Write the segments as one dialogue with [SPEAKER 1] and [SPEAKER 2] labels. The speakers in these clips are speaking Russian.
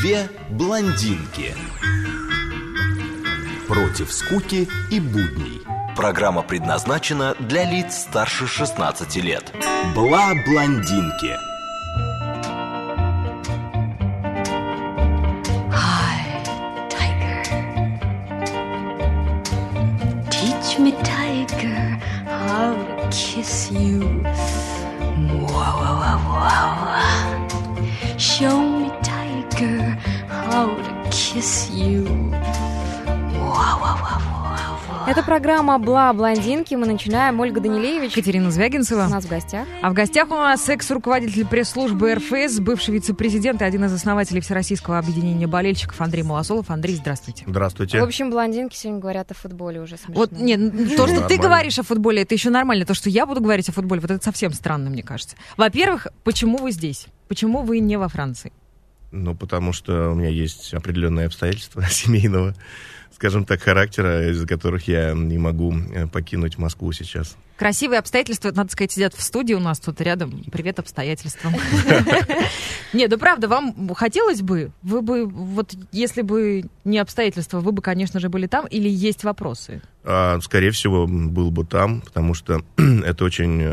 [SPEAKER 1] Две блондинки. Против скуки и будней. Программа предназначена для лиц старше 16 лет. Бла-блондинки.
[SPEAKER 2] Hi, tiger. Teach me, tiger, how to kiss you. Show me, tiger, how to kiss you.
[SPEAKER 3] Это программа «Бла-блондинки». Мы начинаем. Ольга Данилевич.
[SPEAKER 4] Катерина Звягинцева.
[SPEAKER 3] У нас в гостях.
[SPEAKER 4] А в гостях у нас экс-руководитель пресс-службы РФС, бывший вице-президент и один из основателей Всероссийского объединения болельщиков Андрей Малосолов. Андрей, здравствуйте.
[SPEAKER 5] Здравствуйте.
[SPEAKER 3] В общем, блондинки сегодня говорят о футболе уже смешно.
[SPEAKER 4] Вот, нет, то, что ты говоришь о футболе, это еще нормально. То, что я буду говорить о футболе, вот это совсем странно, мне кажется. Во-первых, почему вы здесь? Почему вы не во Франции?
[SPEAKER 5] Ну, потому что у меня есть определенные обстоятельства семейного, скажем так, характера, из-за которых я не могу покинуть Москву сейчас.
[SPEAKER 4] Красивые обстоятельства, надо сказать, сидят в студии у нас тут рядом. Привет обстоятельствам. Нет, да правда, вам хотелось бы, вы бы, вот если бы не обстоятельства, вы бы, конечно же, были там, или есть вопросы?
[SPEAKER 5] Скорее всего, был бы там, потому что это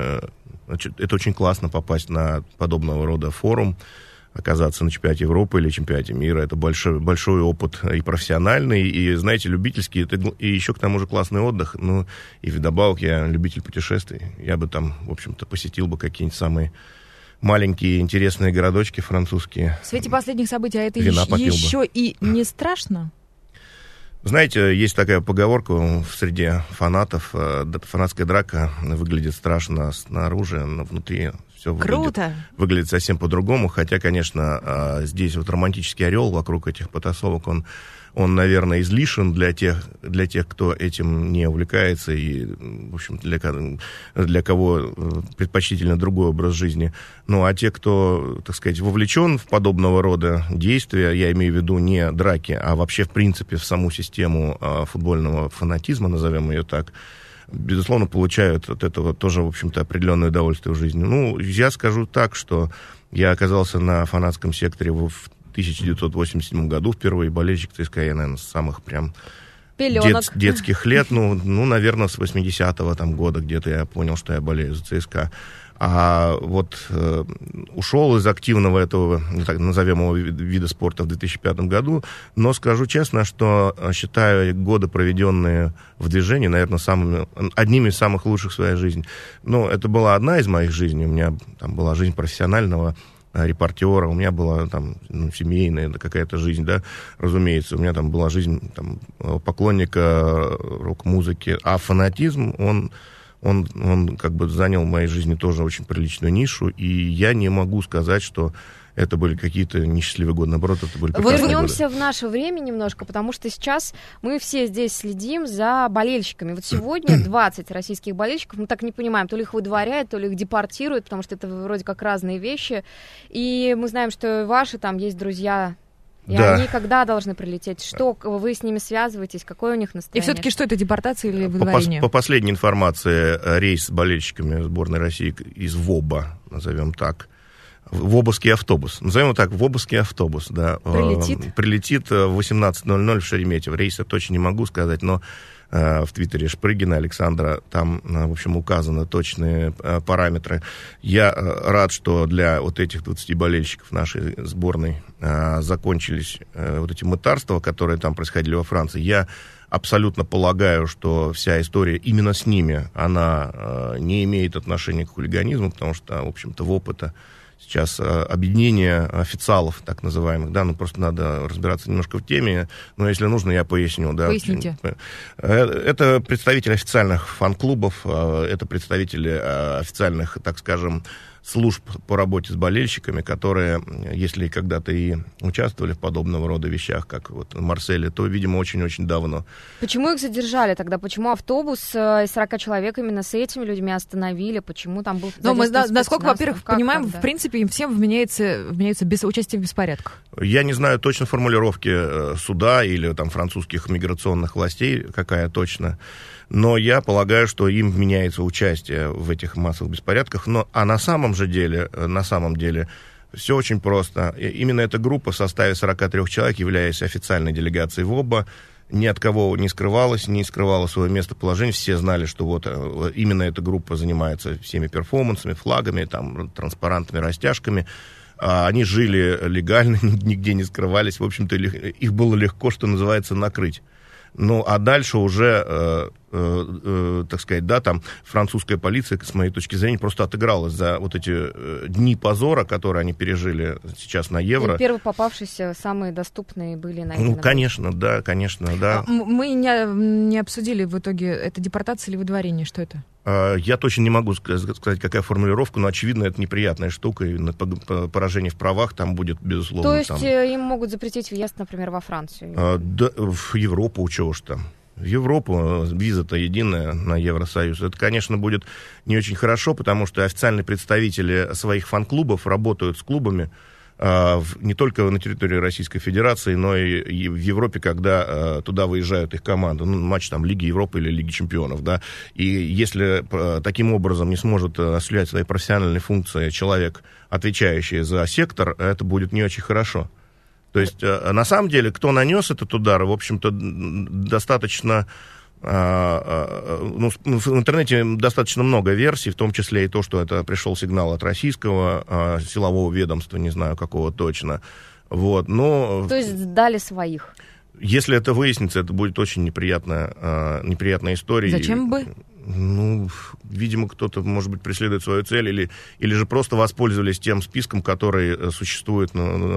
[SPEAKER 5] очень классно попасть на подобного рода форум, оказаться на чемпионате Европы или чемпионате мира. Это большой опыт и профессиональный, и, знаете, любительский, и еще к тому же классный отдых. Ну, и вдобавок я любитель путешествий. Я бы там, в общем-то, посетил бы какие-нибудь самые маленькие интересные городочки французские.
[SPEAKER 4] В свете последних событий, а это
[SPEAKER 5] еще
[SPEAKER 4] и не страшно?
[SPEAKER 5] Знаете, есть такая поговорка в среде фанатов. Фанатская драка выглядит страшно снаружи, но внутри все выглядит совсем по-другому. Хотя, конечно, здесь вот романтический орел вокруг этих потасовок, он, наверное, излишен для тех, кто этим не увлекается и, в общем, для кого предпочтительно другой образ жизни. Ну, а те, кто, так сказать, вовлечен в подобного рода действия, я имею в виду не драки, а вообще, в принципе, в саму систему футбольного фанатизма, назовем ее так, безусловно, получают от этого тоже, в общем-то, определенное удовольствие в жизни. Ну, я скажу так, что я оказался на фанатском секторе в 1987 году, впервые болельщик ЦСКА, я, наверное, с самых прям детских лет, ну, наверное, с 80-го там года где-то я понял, что я болею за ЦСКА. А вот ушел из активного этого, так назовем его, вида спорта в 2005 году, но скажу честно, что считаю годы, проведенные в движении, наверное, одними из самых лучших в своей жизни. Но это была одна из моих жизней, у меня там была жизнь профессионального репортера, у меня была там семейная какая-то жизнь, да, разумеется, у меня там была жизнь там поклонника рок-музыки, а фанатизм, он как бы занял в моей жизни тоже очень приличную нишу, и я не могу сказать, что это были какие-то несчастливые годы, наоборот, это были прекрасные годы.
[SPEAKER 3] Вернемся в наше время немножко, потому что сейчас мы все здесь следим за болельщиками. Вот сегодня 20 российских болельщиков, мы так не понимаем, то ли их выдворяют, то ли их депортируют, потому что это вроде как разные вещи. И мы знаем, что ваши там есть друзья. И они когда должны прилететь? Что вы с ними связываетесь? Какое у них настроение?
[SPEAKER 4] И все-таки что это, депортация или выдворение?
[SPEAKER 5] По последней информации, рейс с болельщиками сборной России из ВОБа, назовем так, ВОБовский автобус, назовем его так, ВОБовский автобус, да, прилетит в 18:00 в Шереметьево. Рейс я точно не могу сказать, но в Твиттере Шпрыгина Александра там, в общем, указаны точные параметры. Я рад, что для вот этих 20 болельщиков нашей сборной закончились вот эти мытарства, которые там происходили во Франции. Я абсолютно полагаю, что вся история именно с ними, она не имеет отношения к хулиганизму, потому что, в общем-то, ВОП — это сейчас объединение официалов, так называемых, да, ну просто надо разбираться немножко в теме, но если нужно, я поясню, да.
[SPEAKER 4] Поясните.
[SPEAKER 5] Это представители официальных фан-клубов, это представители официальных, так скажем, служб по работе с болельщиками, которые, если когда-то и участвовали в подобного рода вещах, как вот в Марселе, то, видимо, очень-очень давно.
[SPEAKER 3] Почему их задержали тогда? Почему автобус из 40 человек именно с этими людьми остановили? Почему там был...
[SPEAKER 4] Ну, мы, насколько, во-первых, понимаем, в принципе, им всем вменяется участие в беспорядках.
[SPEAKER 5] Я не знаю точно формулировки суда или там французских миграционных властей, какая точно, но я полагаю, что им вменяется участие в этих массовых беспорядках. А на самом деле Все очень просто. Именно эта группа в составе 43 человек, являясь официальной делегацией ВОБа, ни от кого не скрывалась, не скрывала свое местоположение. Все знали, что вот именно эта группа занимается всеми перформансами, флагами, там, транспарантами, растяжками. Они жили легально, нигде не скрывались. В общем-то, их было легко, что называется, накрыть. Ну, а дальше уже, так сказать, да, там французская полиция, с моей точки зрения, просто отыгралась за вот эти дни позора, которые они пережили сейчас на Евро.
[SPEAKER 3] И первые попавшиеся, самые доступные были на Евро.
[SPEAKER 5] Ну, конечно, да.
[SPEAKER 4] Мы не обсудили в итоге, это депортация или выдворение, что это?
[SPEAKER 5] Я точно не могу сказать, какая формулировка, но, очевидно, это неприятная штука, и поражение в правах там будет, безусловно.
[SPEAKER 3] То есть им могут запретить въезд, например, во Францию?
[SPEAKER 5] Да, в Европу, чего уж там. В Европу виза-то единая на Евросоюз. Это, конечно, будет не очень хорошо, потому что официальные представители своих фан-клубов работают с клубами, не только на территории Российской Федерации, но и в Европе, когда туда выезжают их команды. Ну, матч там Лиги Европы или Лиги Чемпионов, да. И если таким образом не сможет осуществлять свои профессиональные функции человек, отвечающий за сектор, это будет не очень хорошо. То есть, на самом деле, кто нанес этот удар, в общем-то, достаточно... в интернете достаточно много версий, в том числе и то, что это пришел сигнал от российского силового ведомства, не знаю какого точно. Вот, но...
[SPEAKER 3] То есть дали своих?
[SPEAKER 5] Если это выяснится, это будет очень неприятная история.
[SPEAKER 4] Зачем бы?
[SPEAKER 5] Ну, видимо, кто-то, может быть, преследует свою цель, или же просто воспользовались тем списком, который существует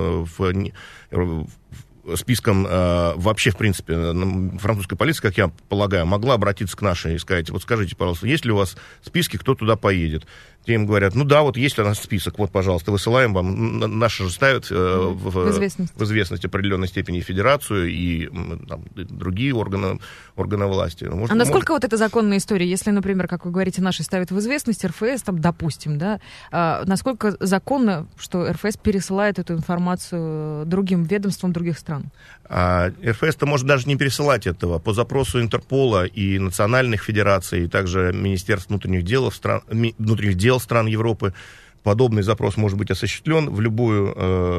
[SPEAKER 5] списком вообще, в принципе, французская полиция, как я полагаю, могла обратиться к нашей и сказать: вот скажите, пожалуйста, есть ли у вас списки, кто туда поедет? Те им говорят: ну да, вот есть у нас список, вот, пожалуйста, высылаем вам. Наши же ставят в известность определенной степени федерацию и там, другие органы власти.
[SPEAKER 4] Может, насколько вот это законная история? Если, например, как вы говорите, наши ставят в известность, РФС, там, допустим, да, насколько законно, что РФС пересылает эту информацию другим ведомствам других стран?
[SPEAKER 5] РФС-то может даже не пересылать этого. По запросу Интерпола и национальных федераций, и также Министерств внутренних дел стран Европы, подобный запрос может быть осуществлен в любую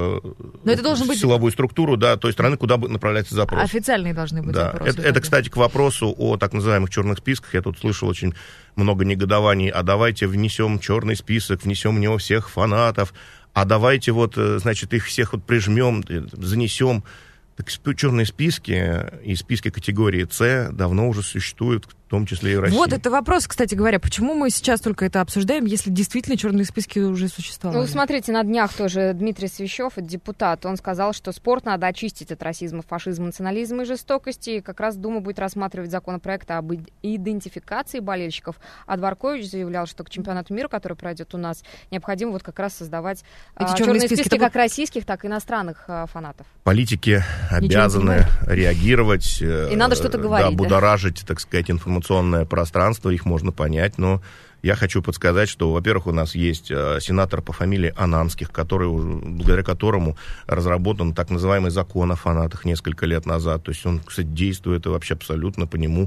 [SPEAKER 5] силовую структуру, да, той страны, куда направляется запрос.
[SPEAKER 4] Официальные должны быть запросы.
[SPEAKER 5] Это, кстати, к вопросу о так называемых черных списках. Я тут слышал очень много негодований. А давайте внесем черный список, внесем в него всех фанатов. А давайте вот, значит, их всех вот прижмем, занесем. Так черные списки и списки категории С давно уже существуют, в том числе и в России.
[SPEAKER 4] Вот это вопрос, кстати говоря, почему мы сейчас только это обсуждаем, если действительно черные списки уже существовали?
[SPEAKER 3] Ну, смотрите, на днях тоже Дмитрий Свящев, депутат, он сказал, что спорт надо очистить от расизма, фашизма, национализма и жестокости. И как раз Дума будет рассматривать законопроект об идентификации болельщиков. А Дворкович заявлял, что к чемпионату мира, который пройдет у нас, необходимо вот как раз создавать черные списки как российских, так и иностранных фанатов.
[SPEAKER 5] Политики обязаны реагировать,
[SPEAKER 3] и надо что-то говорить,
[SPEAKER 5] будоражить, так сказать, информационное пространство, их можно понять, но я хочу подсказать, что, во-первых, у нас есть сенатор по фамилии Ананских, благодаря которому разработан так называемый закон о фанатах несколько лет назад. То есть он, кстати, действует и вообще абсолютно по нему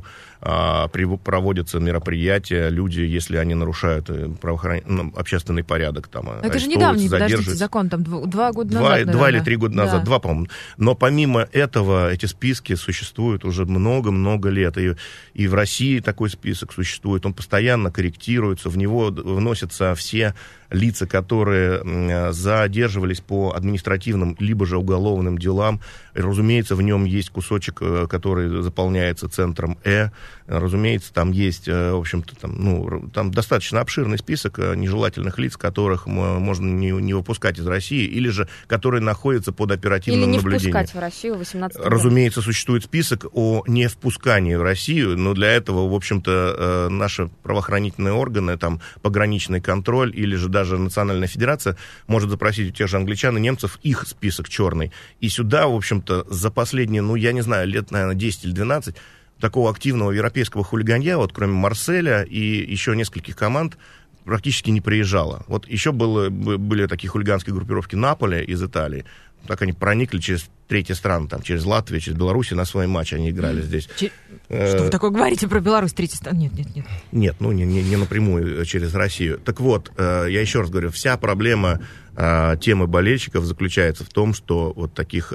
[SPEAKER 5] проводятся мероприятия. Люди, если они нарушают общественный порядок, там,
[SPEAKER 4] это же недавний, подождите, закон, там 2 года назад,
[SPEAKER 5] 2 или 3 года назад, 2, по-моему. Но помимо этого, эти списки существуют уже много-много лет. И в России такой список существует. Он постоянно корректируется. В него вносятся все лица, которые задерживались по административным либо же уголовным делам. И, разумеется, в нем есть кусочек, который заполняется центром Разумеется, там есть, в общем-то, там достаточно обширный список нежелательных лиц, которых можно не выпускать из России, или же которые находятся под оперативным наблюдением.
[SPEAKER 3] Или не впускать в Россию 18 лет.
[SPEAKER 5] Разумеется, существует список о невпускании в Россию, но для этого, в общем-то, наши правоохранительные органы, там, пограничный контроль или же даже Национальная Федерация может запросить у тех же англичан и немцев их список черный. И сюда, в общем-то, за последние, я не знаю, лет, наверное, 10 или 12 такого активного европейского хулиганья, вот кроме Марселя и еще нескольких команд, практически не приезжало. Вот еще были такие хулиганские группировки Наполи из Италии. так они проникли через третьи страны, там, через Латвию, через Беларусь, на свой матч они играли здесь.
[SPEAKER 4] Что вы такое говорите про Беларусь, третий стран? Нет.
[SPEAKER 5] Нет, ну, не напрямую через Россию. Так вот, я еще раз говорю, вся проблема темы болельщиков заключается в том, что вот таких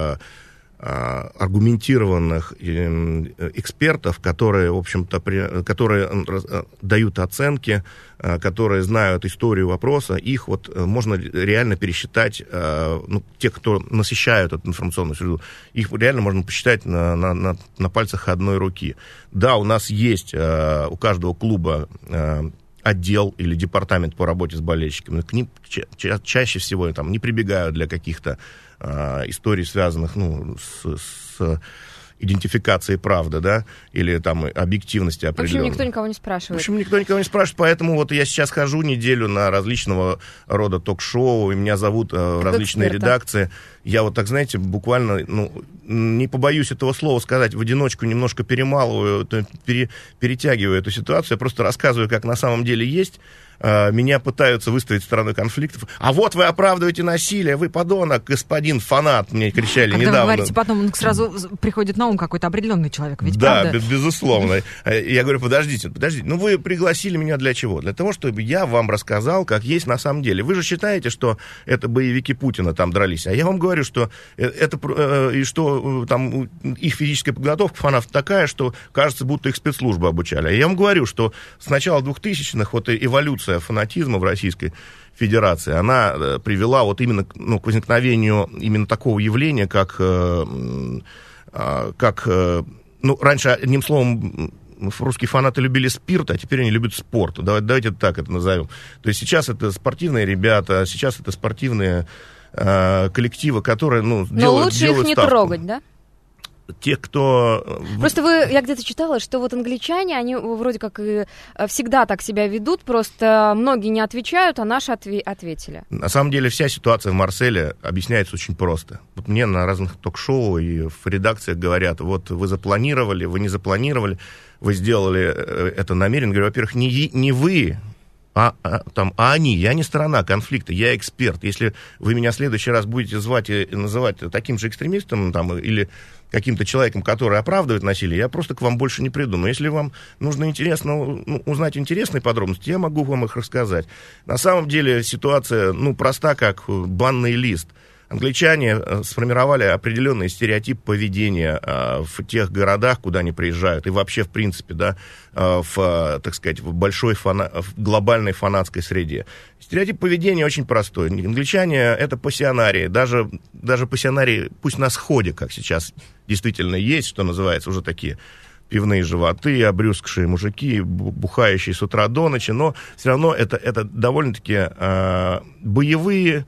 [SPEAKER 5] аргументированных экспертов, которые, в общем-то, которые дают оценки, которые знают историю вопроса, их вот можно реально пересчитать, ну, те, кто насыщают эту информационную среду, их реально можно посчитать на пальцах одной руки. Да, у нас есть у каждого клуба отдел или департамент по работе с болельщиками. К ним чаще всего там не прибегают для каких-то историй, связанных, ну, с идентификацией правды, да, или там объективности определенной.
[SPEAKER 3] В общем, никто никого не спрашивает.
[SPEAKER 5] В общем, никто никого не спрашивает, поэтому вот я сейчас хожу неделю на различного рода ток-шоу, и меня зовут в различные редакции. Я вот так, знаете, буквально, ну, не побоюсь этого слова сказать, в одиночку немножко перемалываю, перетягиваю эту ситуацию, я просто рассказываю, как на самом деле есть. Меня пытаются выставить стороной конфликтов. А вот вы оправдываете насилие, вы подонок, господин фанат, мне кричали недавно.
[SPEAKER 4] Когда вы говорите, потом сразу приходит на ум какой-то определенный человек, ведь
[SPEAKER 5] да,
[SPEAKER 4] правда?
[SPEAKER 5] Безусловно. Я говорю, подождите, ну вы пригласили меня для чего? Для того, чтобы я вам рассказал, как есть на самом деле. Вы же считаете, что это боевики Путина там дрались, а я вам говорю, что это, и что там их физическая подготовка фанатов такая, что кажется, будто их спецслужбы обучали. А я вам говорю, что с начала 2000-х вот эволюция фанатизма в Российской Федерации, она привела вот именно, ну, к возникновению именно такого явления, как ну, раньше, одним словом, русские фанаты любили спирт, а теперь они любят спорт. Давайте так это назовем. То есть сейчас это спортивные ребята, сейчас это спортивные коллективы, которые, ну, делают
[SPEAKER 3] лучше их не
[SPEAKER 5] ставку.
[SPEAKER 3] Трогать, да?
[SPEAKER 5] Те, кто...
[SPEAKER 3] Просто я где-то читала, что вот англичане, они вроде как и всегда так себя ведут, просто многие не отвечают, а наши ответили.
[SPEAKER 5] На самом деле вся ситуация в Марселе объясняется очень просто. Вот мне на разных ток-шоу и в редакциях говорят, вот вы запланировали, вы не запланировали, вы сделали это намеренно. Говорю, во-первых, не вы... А они, я не сторона конфликта, я эксперт. Если вы меня в следующий раз будете звать и называть таким же экстремистом там, или каким-то человеком, который оправдывает насилие, я просто к вам больше не приду. Но если вам нужно узнать интересные подробности, я могу вам их рассказать. На самом деле ситуация, ну, проста, как банный лист. Англичане сформировали определенный стереотип поведения в тех городах, куда они приезжают, и вообще, в принципе, да, так сказать, в глобальной фанатской среде. Стереотип поведения очень простой. Англичане — это пассионарии, даже пассионарии, пусть на сходе, как сейчас действительно есть, что называется, уже такие пивные животы, обрюзгшие мужики, бухающие с утра до ночи, но все равно это довольно-таки боевые,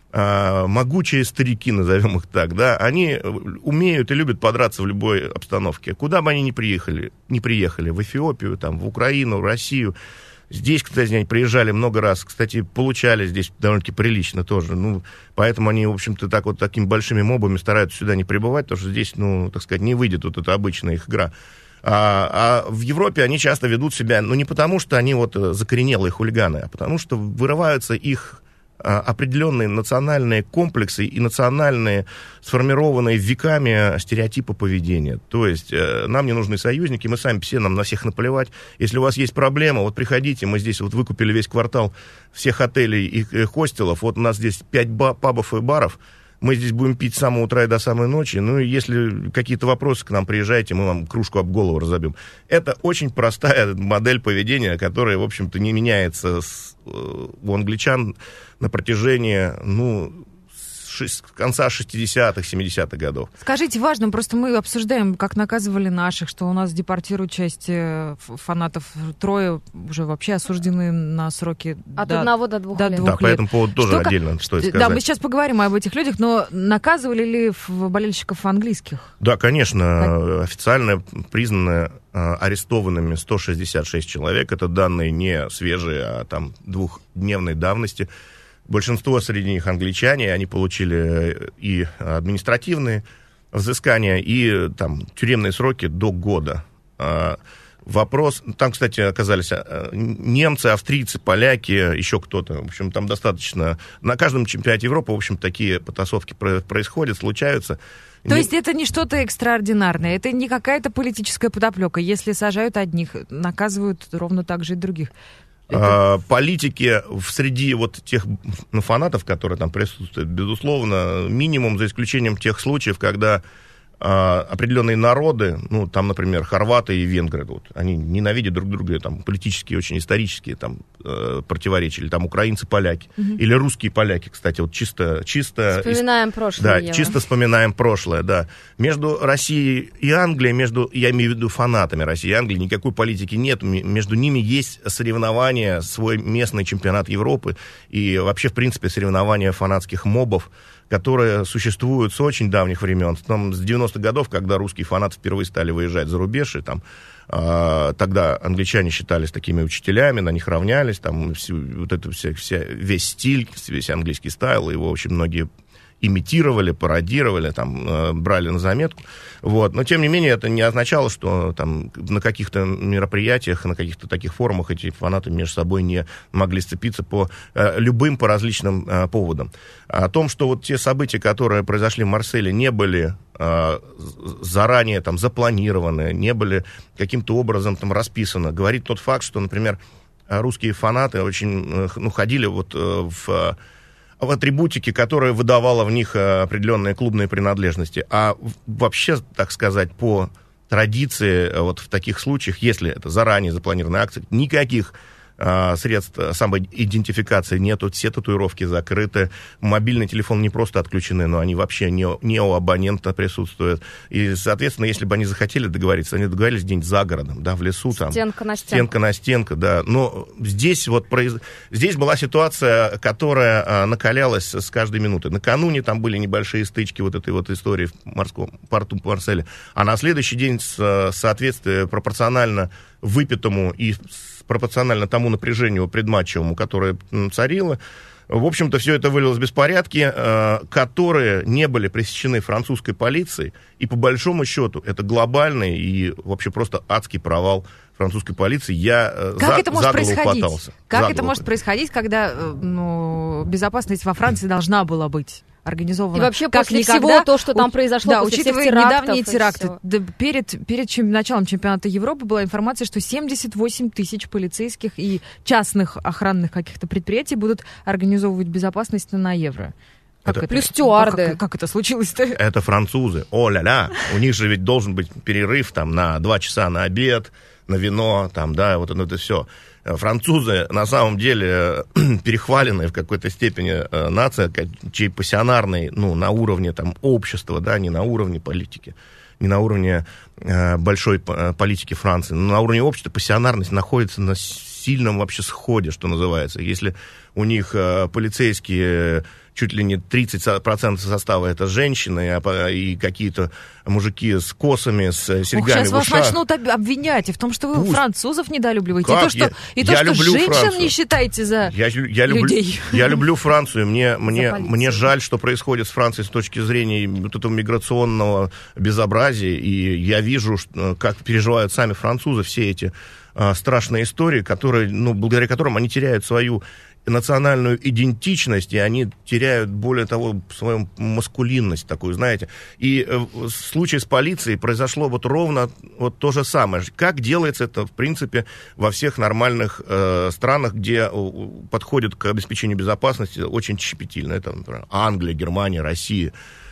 [SPEAKER 5] могучие старики, назовем их так, да, они умеют и любят подраться в любой обстановке. Куда бы они ни приехали, в Эфиопию, там, в Украину, в Россию. Здесь, кстати, они приезжали много раз, кстати, получали здесь довольно-таки прилично тоже. Ну, поэтому они, в общем-то, такими большими мобами стараются сюда не прибывать, потому что здесь, ну, так сказать, не выйдет вот эта обычная их игра. А в Европе они часто ведут себя, ну, не потому что они вот закоренелые хулиганы, а потому что вырываются их определенные национальные комплексы и национальные, сформированные веками стереотипы поведения. То есть нам не нужны союзники, мы сами все, нам на всех наплевать. Если у вас есть проблема, вот приходите, мы здесь вот выкупили весь квартал всех отелей и хостелов, вот у нас здесь 5 пабов и баров, мы здесь будем пить с самого утра и до самой ночи. Ну, и если какие-то вопросы к нам, приезжайте, мы вам кружку об голову разобьем. Это очень простая модель поведения, которая, в общем-то, не меняется у англичан на протяжении, ну, с конца 60-х, 70-х годов.
[SPEAKER 4] Скажите, важно, просто мы обсуждаем, как наказывали наших, что у нас депортируют часть фанатов. 3 уже вообще осуждены на сроки
[SPEAKER 3] от 1 до 2 лет.
[SPEAKER 5] Да, по этому поводу тоже отдельно стоит сказать.
[SPEAKER 4] Да, мы сейчас поговорим об этих людях, но наказывали ли болельщиков английских?
[SPEAKER 5] Да, конечно, официально признано арестованными 166 человек. Это данные не свежие, а там 2-дневной давности. Большинство среди них англичане, они получили и административные взыскания, и там тюремные сроки до года. Вопрос, там, кстати, оказались немцы, австрийцы, поляки, еще кто-то. В общем, там достаточно... На каждом чемпионате Европы, в общем, такие потасовки происходят, случаются.
[SPEAKER 4] То есть это не что-то экстраординарное, это не какая-то политическая подоплека. Если сажают одних, наказывают ровно так же и других.
[SPEAKER 5] Политики среди вот тех фанатов, которые там присутствуют, безусловно, минимум, за исключением тех случаев, когда определенные народы, ну, там, например, хорваты и венгры, вот, они ненавидят друг друга, там, политические, очень исторические там, противоречия, или там украинцы, поляки, или русские поляки, кстати, вот чисто...
[SPEAKER 3] Вспоминаем прошлое,
[SPEAKER 5] Да, чисто вспоминаем прошлое, да. Между Россией и Англией, я имею в виду фанатами России и Англии, никакой политики нет, между ними есть соревнования, свой местный чемпионат Европы, и вообще, в принципе, соревнования фанатских мобов, которые существуют с очень давних времен, там, с 90-х годов, когда русские фанаты впервые стали выезжать за рубеж, и там, тогда англичане считались такими учителями, на них равнялись, там, вот это весь стиль, весь английский стайл, его очень многие имитировали, пародировали, там, брали на заметку. Вот. Но, тем не менее, это не означало, что там, на каких-то мероприятиях, на каких-то таких форумах эти фанаты между собой не могли сцепиться по любым, по различным поводам. О том, что вот те события, которые произошли в Марселе, не были заранее там, запланированы, не были каким-то образом там, расписаны, говорит тот факт, что, например, русские фанаты очень ходили вот в атрибутике, которая выдавала в них определенные клубные принадлежности. А вообще, так сказать, по традиции, вот в таких случаях, если это заранее запланированная акция, никаких средств самоидентификации нету, все татуировки закрыты, мобильный телефон не просто отключены, но они вообще не у абонента присутствуют. И, соответственно, если бы они захотели договориться, они договорились где-нибудь за городом, да, в лесу. Там,
[SPEAKER 3] стенка на стенку.
[SPEAKER 5] Стенка на стенку, да. Но здесь была ситуация, которая накалялась с каждой минуты. Накануне там были небольшие стычки вот этой вот истории в морском порту Марселя, а на следующий день, соответственно, пропорционально выпитому и пропорционально тому напряжению предматчевому, которое царило, в общем-то, все это вылилось в беспорядки, которые не были пресечены французской полицией, и по большому счету это глобальный и вообще просто адский провал французской полиции. Я
[SPEAKER 4] как это может происходить?
[SPEAKER 5] Хватался.
[SPEAKER 4] Как это может происходить, когда безопасность во Франции должна была быть организовано.
[SPEAKER 3] И вообще
[SPEAKER 4] как
[SPEAKER 3] после
[SPEAKER 4] никогда,
[SPEAKER 3] всего то, что там произошло,
[SPEAKER 4] да,
[SPEAKER 3] после
[SPEAKER 4] учитывая
[SPEAKER 3] всех терактов,
[SPEAKER 4] недавние теракты, перед началом чемпионата Европы была информация, что 78 тысяч полицейских и частных охранных каких-то предприятий будут организовывать безопасность на Евро.
[SPEAKER 3] Плюс стюарды.
[SPEAKER 4] Как это случилось-то?
[SPEAKER 5] Это французы. О-ля-ля. У них же ведь должен быть перерыв там, на 2 часа на обед, на вино, там, да, вот это все. Французы, на самом деле, перехваленные в какой-то степени нация, чей пассионарный, на уровне там, общества, да, не на уровне политики, не на уровне большой политики Франции, но на уровне общества пассионарность находится на сильном вообще сходе, что называется. Если у них полицейские чуть ли не 30% состава это женщины, и какие-то мужики с косами, с серьгами
[SPEAKER 4] сейчас
[SPEAKER 5] в ушах.
[SPEAKER 4] Вас начнут обвинять в том, что вы французов недолюбливаете.
[SPEAKER 5] Как?
[SPEAKER 4] И то, что женщин
[SPEAKER 5] Францию.
[SPEAKER 4] не считаете за людей.
[SPEAKER 5] Я люблю Францию. Мне жаль, что происходит с Францией с точки зрения вот этого миграционного безобразия. И я вижу, как переживают сами французы все эти страшные истории, которые, благодаря которым они теряют свою национальную идентичность, и они теряют, более того, свою маскулинность такую, знаете. И в случае с полицией произошло вот ровно вот то же самое. Как делается это, в принципе, во всех нормальных странах, где подходят к обеспечению безопасности очень щепетильно. Это, например, Англия, Германия, Россия.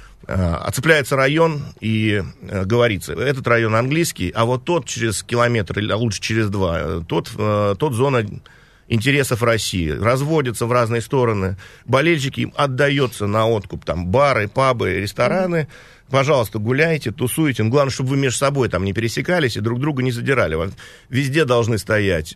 [SPEAKER 5] Оцепляется район и говорится, этот район английский, а вот тот через километр, или лучше через 2, тот зона интересов России, разводятся в разные стороны, болельщики им отдается на откуп, там, бары, пабы, рестораны, пожалуйста, гуляйте, тусуйте, главное, чтобы вы между собой там не пересекались и друг друга не задирали. Везде должны стоять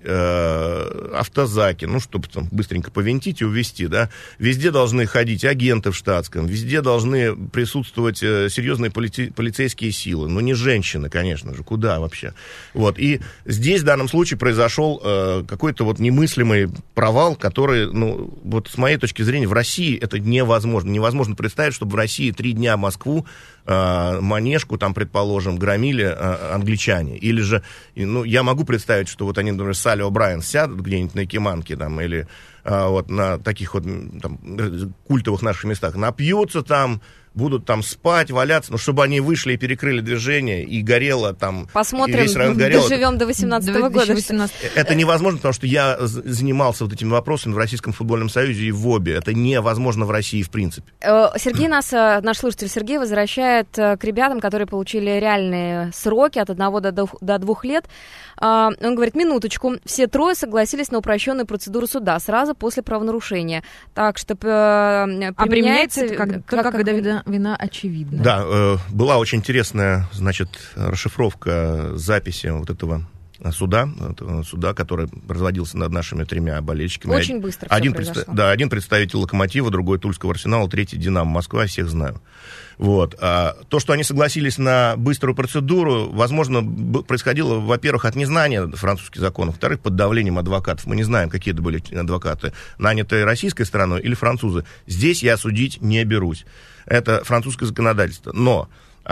[SPEAKER 5] автозаки, чтобы там быстренько повинтить и увезти, да, везде должны ходить агенты в штатском, везде должны присутствовать серьезные полицейские силы, но не женщины, конечно же, куда вообще, вот, и здесь в данном случае произошел какой-то вот немыслимый провал, который, вот с моей точки зрения, в России это невозможно представить, чтобы в России 3 дня Москву Манежку, там, предположим, громили англичане. Или же, я могу представить, что вот они, например, с Салли О'Брайен сядут где-нибудь на Якиманке, там, или вот на таких вот там, культовых наших местах, напьются там, будут там спать, валяться, чтобы они вышли и перекрыли движение, и горело там...
[SPEAKER 3] Посмотрим, доживем до 18-го года.
[SPEAKER 5] Это невозможно, потому что я занимался вот этими вопросами в Российском футбольном союзе и в ОБе. Это невозможно в России в принципе.
[SPEAKER 3] Сергей наш слушатель Сергей возвращает к ребятам, которые получили реальные сроки от 1 до 2 лет. Он говорит, минуточку, все трое согласились на упрощенную процедуру суда сразу после правонарушения. Так что
[SPEAKER 4] применяется это когда вина очевидна.
[SPEAKER 5] Да, была очень интересная, значит, расшифровка записи вот этого суда, который разводился над нашими 3 болельщиками.
[SPEAKER 3] Очень быстро все произошло.
[SPEAKER 5] Один представитель «Локомотива», другой Тульского Арсенала, третий «Динамо Москва», всех знаю. Вот. То, что они согласились на быструю процедуру, возможно, происходило, во-первых, от незнания французских законов, во-вторых, под давлением адвокатов. Мы не знаем, какие это были адвокаты, нанятые российской стороной или французы. Здесь я судить не берусь. Это французское законодательство. Но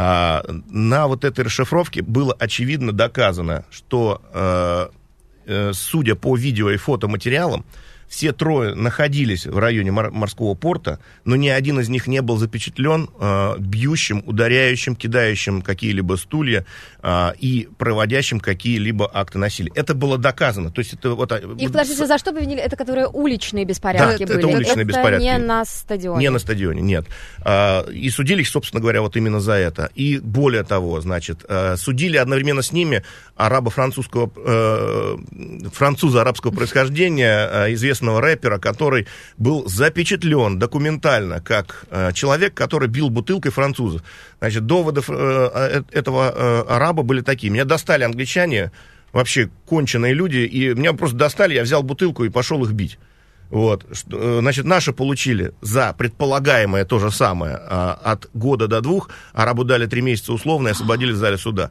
[SPEAKER 5] на вот этой расшифровке было очевидно доказано, что, судя по видео и фотоматериалам, все трое находились в районе морского порта, но ни один из них не был запечатлен бьющим, ударяющим, кидающим какие-либо стулья и проводящим какие-либо акты насилия. Это было доказано. То есть это вот...
[SPEAKER 3] И подождите, за что обвинили? Это которые уличные беспорядки были?
[SPEAKER 5] Это уличные беспорядки.
[SPEAKER 3] Не на стадионе?
[SPEAKER 5] Не на стадионе, нет. И судили их, собственно говоря, вот именно за это. И более того, значит, судили одновременно с ними француза арабского происхождения, известного рэпера, который был запечатлен документально как человек, который бил бутылкой французов. Значит, доводы этого араба были такие. Меня достали англичане, вообще конченые люди, и меня просто достали, я взял бутылку и пошел их бить. Вот. Значит, наши получили за предполагаемое то же самое от года до 2, арабу дали 3 месяца условно и освободили в зале суда.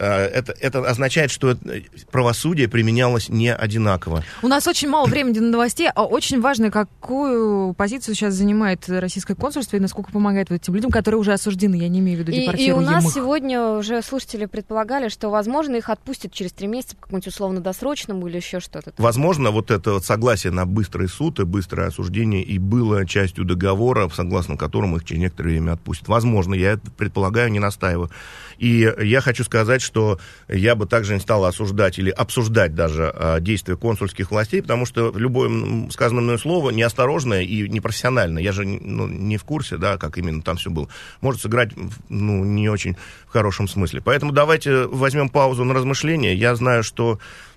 [SPEAKER 5] Это означает, что правосудие применялось не одинаково.
[SPEAKER 4] У нас очень мало времени на новостей, а очень важно, какую позицию сейчас занимает российское консульство и насколько помогает вот этим людям, которые уже осуждены, я не имею в виду депортируемых.
[SPEAKER 3] И у нас сегодня уже слушатели предполагали, что, возможно, их отпустят через 3 месяца по какому-нибудь условно-досрочному или еще что-то.
[SPEAKER 5] Возможно, вот это вот согласие на быстрый суд и быстрое осуждение и было частью договора, согласно которому их через некоторое время отпустят. Возможно, я это предполагаю, не настаиваю. И я хочу сказать, что я бы также не стал осуждать или обсуждать даже действия консульских властей, потому что любое сказанное мною слово неосторожное и непрофессиональное, я же не в курсе, да, как именно там все было, может сыграть не очень в хорошем смысле. Поэтому давайте возьмем паузу на размышления. Я знаю, что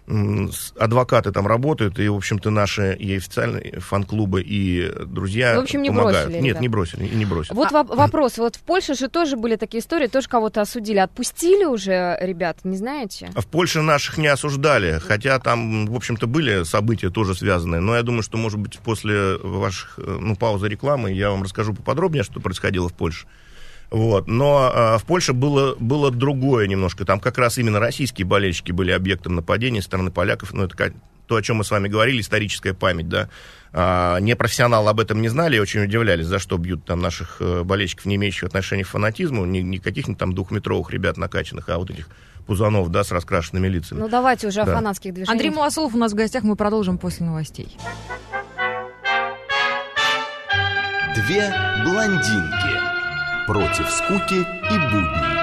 [SPEAKER 5] адвокаты там работают, и, в общем-то, наши и официальные фан-клубы, и друзья помогают. В общем, не
[SPEAKER 3] помогают.
[SPEAKER 5] Бросили, нет, ребят. Не бросили, и не бросили.
[SPEAKER 3] Вот вопрос. Вот в Польше же тоже были такие истории, тоже кого-то осудили. Отпустили уже ребят, не знаете?
[SPEAKER 5] В Польше наших не осуждали, хотя там, в общем-то, были события тоже связанные. Но я думаю, что, может быть, после ваших паузы рекламы я вам расскажу поподробнее, что происходило в Польше. Вот. Но в Польше было другое немножко. Там как раз именно российские болельщики были объектом нападения со стороны поляков. Ну, это то, о чем мы с вами говорили, историческая память, да. Непрофессионалы об этом не знали и очень удивлялись, за что бьют там наших болельщиков, не имеющих отношения к фанатизму, не каких-нибудь там 2-метровых ребят накачанных, а вот этих пузанов, да, с раскрашенными лицами.
[SPEAKER 3] Ну, давайте уже о фанатских движениях.
[SPEAKER 4] Андрей Малосолов у нас в гостях, мы продолжим после новостей.
[SPEAKER 1] 2 блондинки против скуки и будней.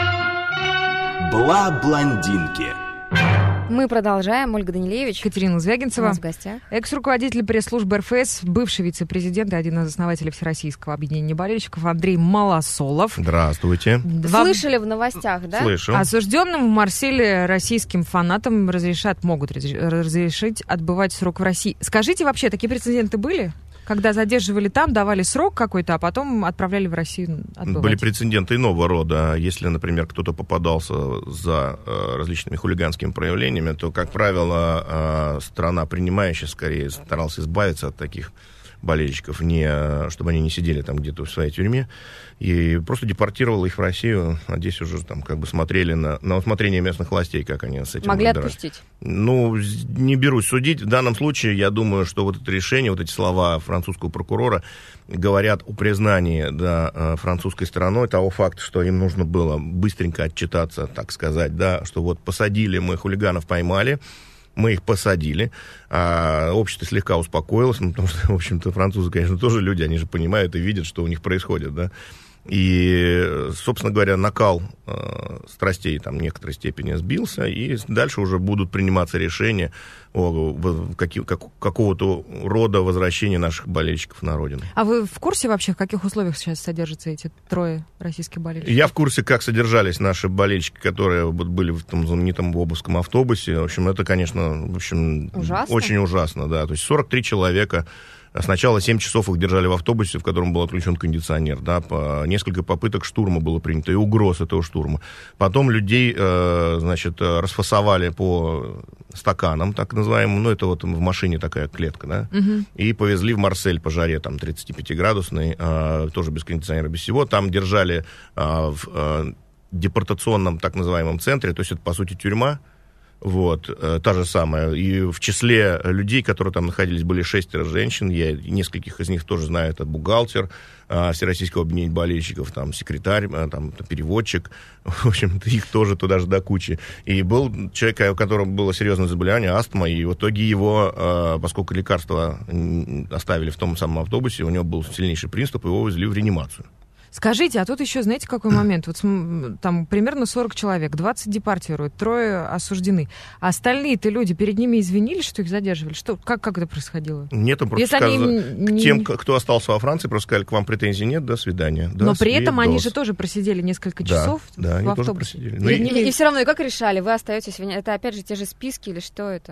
[SPEAKER 1] Бла-блондинки.
[SPEAKER 3] Мы продолжаем. Ольга Данилевич.
[SPEAKER 4] Катерина Звягинцева.
[SPEAKER 3] У нас в гостях.
[SPEAKER 4] Экс-руководитель пресс-службы РФС, бывший вице-президент и один из основателей Всероссийского объединения болельщиков Андрей Малосолов.
[SPEAKER 5] Здравствуйте.
[SPEAKER 3] Слышали в новостях, да?
[SPEAKER 5] Слышу.
[SPEAKER 4] Осужденным в Марселе российским фанатам могут разрешить отбывать срок в России. Скажите, вообще, такие прецеденты были? Когда задерживали там, давали срок какой-то, а потом отправляли в Россию отбывать.
[SPEAKER 5] Были прецеденты иного рода. Если, например, кто-то попадался за различными хулиганскими проявлениями, то, как правило, страна принимающая скорее старалась избавиться от таких болельщиков, чтобы они не сидели там где-то в своей тюрьме, и просто депортировала их в Россию. А здесь уже там как бы смотрели на усмотрение местных властей, как они с этим
[SPEAKER 3] могли
[SPEAKER 5] разбирались.
[SPEAKER 3] Отпустить?
[SPEAKER 5] Ну, не берусь судить. В данном случае, я думаю, что вот это решение, вот эти слова французского прокурора говорят о признании французской стороной того факта, что им нужно было быстренько отчитаться, так сказать, что вот посадили мы хулиганов, поймали, мы их посадили, а общество слегка успокоилось, потому что, в общем-то, французы, конечно, тоже люди, они же понимают и видят, что у них происходит, да. И, собственно говоря, накал страстей там в некоторой степени сбился, и дальше уже будут приниматься решения о какого-то рода возвращения наших болельщиков на родину.
[SPEAKER 4] А вы в курсе вообще, в каких условиях сейчас содержатся эти 3 российских болельщиков?
[SPEAKER 5] Я в курсе, как содержались наши болельщики, которые были в том знаменитом обыском автобусе. В общем, это, конечно,
[SPEAKER 3] ужасно?
[SPEAKER 5] Очень ужасно, да. То есть 43 человека. Сначала 7 часов их держали в автобусе, в котором был отключен кондиционер, несколько попыток штурма было принято и угроз этого штурма. Потом людей, расфасовали по стаканам, так называемым, это вот в машине такая клетка, и повезли в Марсель по жаре, там, 35-градусной, тоже без кондиционера, без всего. Там держали в депортационном, так называемом, центре, то есть это, по сути, тюрьма. Та же самая. И в числе людей, которые там находились, были 6 женщин. Я нескольких из них тоже знаю. Это бухгалтер Всероссийского объединения болельщиков, там, секретарь, там, переводчик. В общем, их тоже туда же до кучи. И был человек, у которого было серьезное заболевание, астма, и в итоге его, поскольку лекарства оставили в том самом автобусе, у него был сильнейший приступ, его увезли в реанимацию.
[SPEAKER 4] Скажите, а тут еще, знаете, какой момент? Вот там примерно 40 человек, 20 депортируют, 3 осуждены. А остальные-то люди перед ними извинились, что их задерживали? Как это происходило?
[SPEAKER 5] Нет, просто тем, кто остался во Франции, просто сказали, к вам претензий нет, до свидания.
[SPEAKER 4] Но при этом они же тоже просидели несколько часов в
[SPEAKER 5] они
[SPEAKER 4] автобусе.
[SPEAKER 5] тоже просидели.
[SPEAKER 3] И все равно, и как решали? Вы остаетесь... Это опять же те же списки или что это?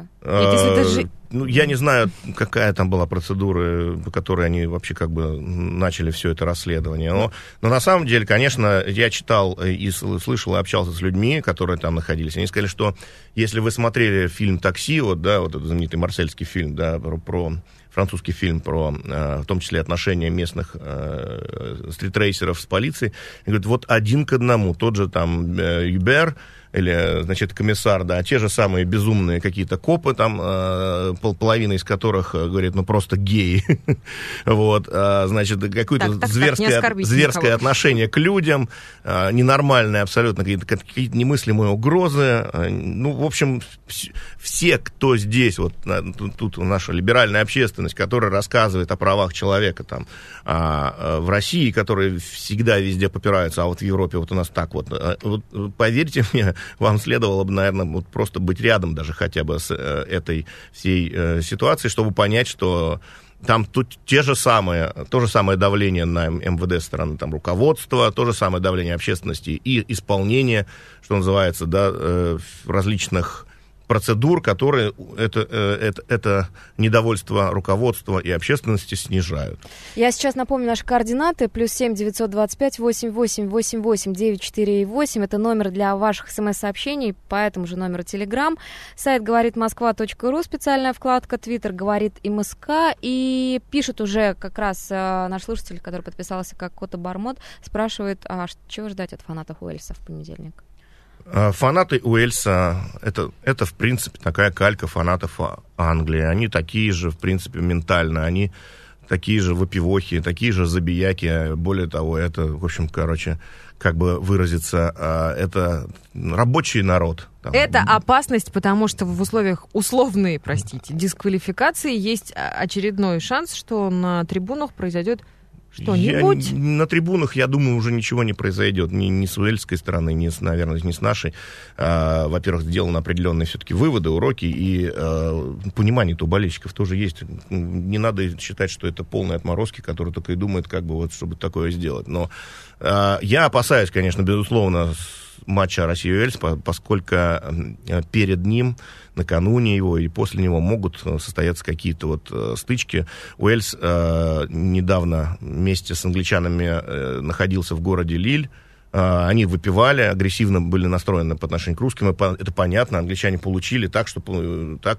[SPEAKER 5] Я не знаю, какая там была процедура, по которой они вообще как бы начали все это расследование. Но на самом деле, конечно, я читал и слышал, и общался с людьми, которые там находились. Они сказали, что если вы смотрели фильм «Такси», вот этот знаменитый марсельский фильм, французский фильм про, в том числе, отношения местных стритрейсеров с полицией, они говорят, 1 к 1, тот же там Юбер, или, комиссар, те же самые безумные какие-то копы, там, половина из которых, говорит, просто геи. Какое-то зверское отношение к людям, ненормальные абсолютно, какие-то немыслимые угрозы. В общем, все, кто здесь, тут наша либеральная общественность, которая рассказывает о правах человека там, в России, которые всегда везде попираются, а в Европе у нас так поверьте мне, вам следовало бы, наверное, просто быть рядом даже хотя бы с этой всей ситуацией, чтобы понять, что там тут то же самое давление на МВД со стороны там, руководства, то же самое давление общественности и исполнение, что называется, различных процедур, которые это недовольство руководства и общественности снижают.
[SPEAKER 3] Я сейчас напомню наши координаты. +7 925 88 88 94,8. Это номер для ваших смс-сообщений по этому же номеру Telegram. Сайт говоритмосква.ру, специальная вкладка. Твиттер говорит МСК. И пишет уже как раз наш слушатель, который подписался как Кота Бармот, спрашивает, чего ждать от фанатов Уэльса в понедельник?
[SPEAKER 5] Фанаты Уэльса это, в принципе, такая калька фанатов Англии. Они такие же, в принципе, ментально. Они такие же выпивохи, такие же забияки. Более того, это, в общем, как бы выразиться, это рабочий народ.
[SPEAKER 4] Это опасность, потому что в условиях условной, дисквалификации есть очередной шанс, что на трибунах произойдет что-нибудь?
[SPEAKER 5] На трибунах, я думаю, уже ничего не произойдет. Ни с уэльской стороны, ни с нашей. Во-первых, сделаны определенные все-таки выводы, уроки, и понимание-то у болельщиков тоже есть. Не надо считать, что это полные отморозки, которые только и думают, чтобы такое сделать. Но я опасаюсь, конечно, безусловно, матча Россия-Уэльс, поскольку перед ним, накануне его и после него могут состояться какие-то стычки. Уэльс недавно вместе с англичанами находился в городе Лиль. Они выпивали, агрессивно были настроены по отношению к русским. Это понятно, англичане получили так,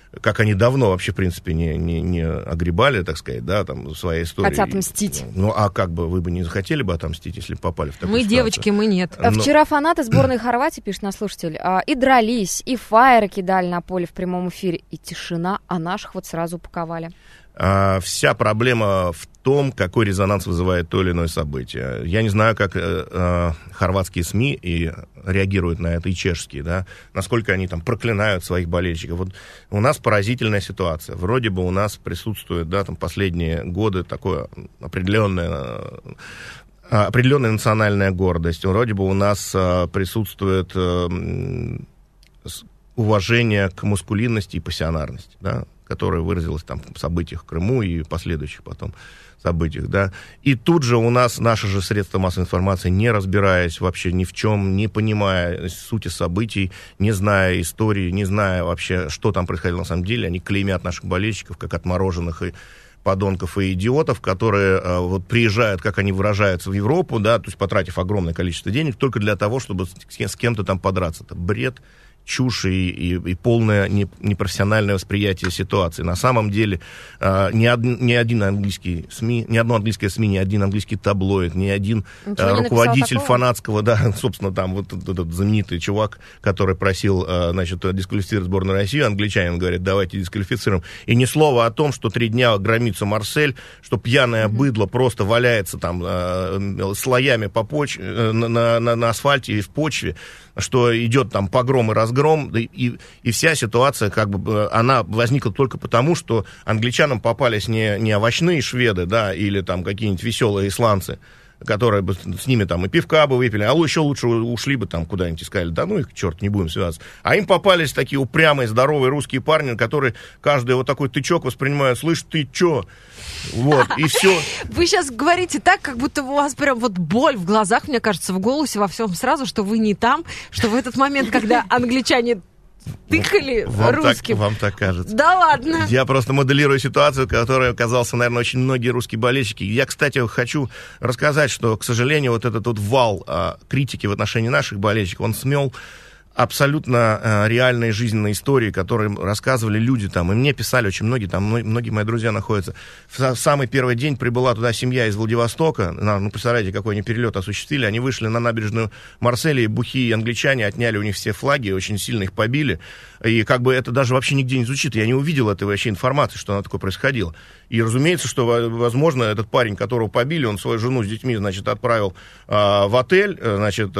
[SPEAKER 5] как они давно вообще, в принципе, не огребали, так сказать, да, там, своей историей.
[SPEAKER 3] Хотят мстить.
[SPEAKER 5] Ну, а как бы вы бы не захотели бы отомстить, если бы попали в такую
[SPEAKER 4] мы
[SPEAKER 5] ситуацию?
[SPEAKER 4] Девочки, мы нет.
[SPEAKER 3] Вчера фанаты сборной Хорватии, пишет наш слушатель, и дрались, и фаеры кидали на поле в прямом эфире, и тишина, а наших вот сразу упаковали.
[SPEAKER 5] Вся проблема в том, какой резонанс вызывает то или иное событие. Я не знаю, как хорватские СМИ и реагируют на это, и чешские, да, насколько они там проклинают своих болельщиков. Вот у нас поразительная ситуация. Вроде бы у нас присутствует, да, там последние годы такое определенная национальная гордость. Вроде бы у нас присутствует уважение к маскулинности и пассионарности, да, которая выразилась там в событиях в Крыму и последующих потом событиях, да. И тут же у нас наши же средства массовой информации, не разбираясь вообще ни в чем, не понимая сути событий, не зная истории, не зная вообще, что там происходило на самом деле, они клеймят наших болельщиков как отмороженных и подонков и идиотов, которые вот приезжают, как они выражаются, в Европу, да, то есть потратив огромное количество денег только для того, чтобы с кем-то там подраться. Это бред, чушь и полное непрофессиональное восприятие ситуации. На самом деле ни одно английское СМИ, ни один английский таблоид, ни один руководитель фанатского, да, собственно, там вот этот знаменитый чувак, который просил, значит, дисквалифицировать сборную России, англичанин говорит, давайте дисквалифицируем. И ни слова о том, что 3 дня громится Марсель, что пьяное быдло просто валяется там слоями по на асфальте и в почве, что идет там погром и разгром, и вся ситуация, как бы, она возникла только потому, что англичанам попались не овощные шведы, да, или там какие-нибудь веселые исландцы, которые бы с ними там и пивка бы выпили, а еще лучше ушли бы там куда-нибудь и сказали, да ну их, черт, не будем связываться. А им попались такие упрямые, здоровые русские парни, которые каждый вот такой тычок воспринимают, слышь, ты чё? Вот, и все.
[SPEAKER 4] Вы сейчас говорите так, как будто у вас прям вот боль в глазах, мне кажется, в голосе, во всем сразу, что вы не там, что в этот момент, когда англичане тыкали русским.
[SPEAKER 5] Вам так кажется.
[SPEAKER 4] Да ладно.
[SPEAKER 5] Я просто моделирую ситуацию, в которой оказался, наверное, очень многие русские болельщики. Я, кстати, хочу рассказать, что, к сожалению, вот этот вот вал критики в отношении наших болельщиков, он смел абсолютно реальные жизненные истории, которые рассказывали люди там, и мне писали очень многие, там многие мои друзья находятся. В самый первый день прибыла туда семья из Владивостока, ну, представляете, какой они перелет осуществили, они вышли на набережную Марселя, и бухие англичане отняли у них все флаги, очень сильно их побили, и как бы это даже вообще нигде не звучит, я не увидел этой вообще информации, что она такое происходило. И, разумеется, что, возможно, этот парень, которого побили, он свою жену с детьми, значит, отправил в отель, значит,